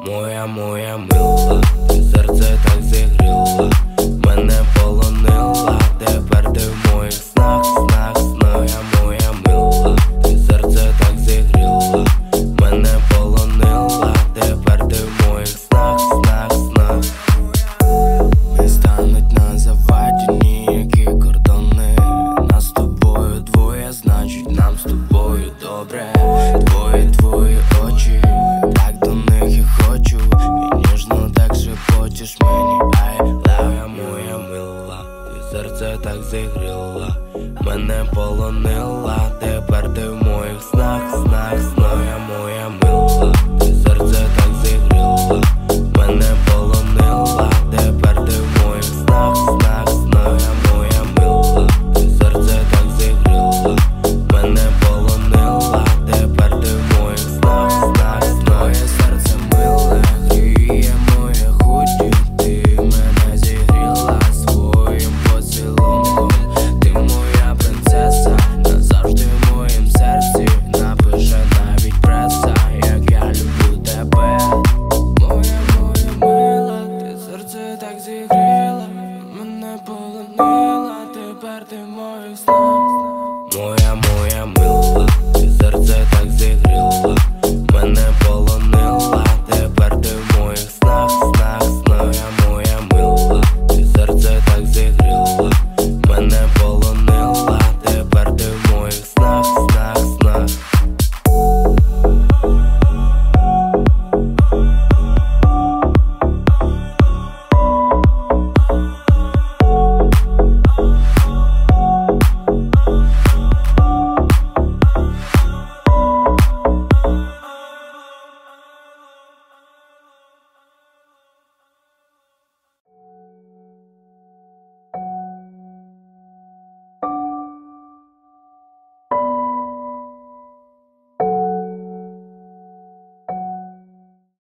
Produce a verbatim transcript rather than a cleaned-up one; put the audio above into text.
Моя, моя мила, ти серце так зігріла, мене полонила, тепер ти в моїх снах, снах, снах. Моя, моя мила, ти серце так зігріла, мене полонила, тепер ти в моїх снах, снах, снах. Не стануть на заваді ніякі кордони. Нас з тобою двоє, значить нам з тобою добре. Твої, твої очі, так до них і хочу, і ніжно так шепочеш мені I love you, моя мила, ти серце так зігріла.